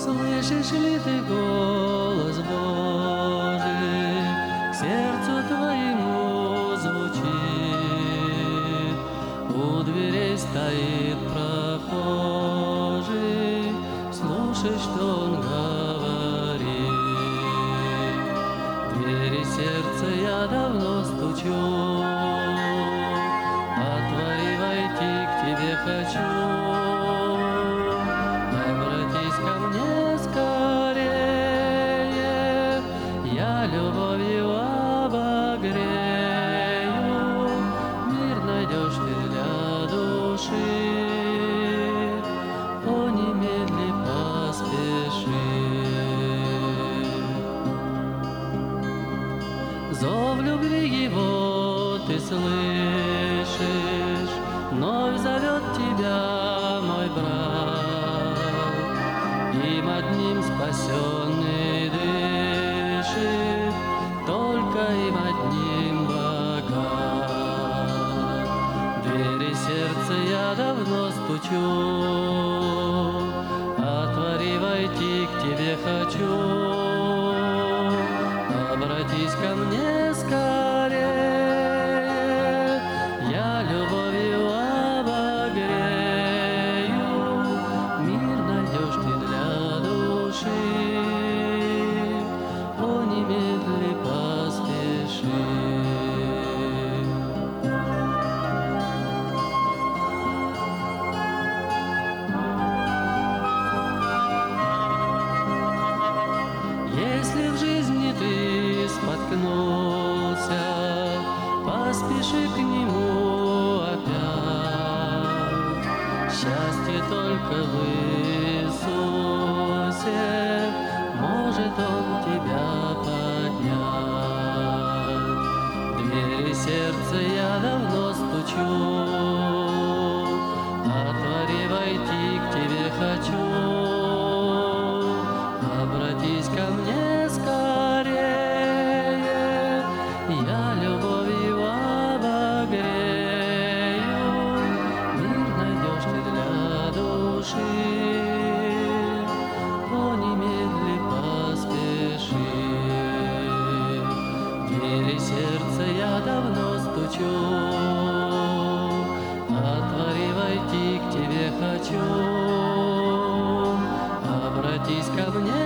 Слышишь ли ты голос Божий, к сердцу твоему звучит? У дверей стоит прохожий, слушай, что он говорит. В двери сердца я давно стучу, отвори, войти к тебе хочу. Обратись ко мне скорее, я любовью обогрею. Мир найдешь ты для души, о, немедли поспеши. Зов любви его ты слышишь, вновь зовет тебя мой брат. Им одним спасенный дышит, только им одним богат. В двери сердца я давно стучу, отвори, войти к тебе хочу. Обратись ко мне скорее, я любовью обогрею. Мир найдешь ты для души, о, немедли поспеши. Если в жизни ты споткнулся, поспеши к нему опять. Счастье только в Иисусе, может Он тебя поднять. В двери сердца я давно стучу, отвори, войти к тебе хочу. Обратись ко мне скорее, я любовью обогрею. Мир найдешь ты для души, о, немедли поспеши. В двери сердца я давно стучу, отвори, войти к тебе хочу. Обратись ко мне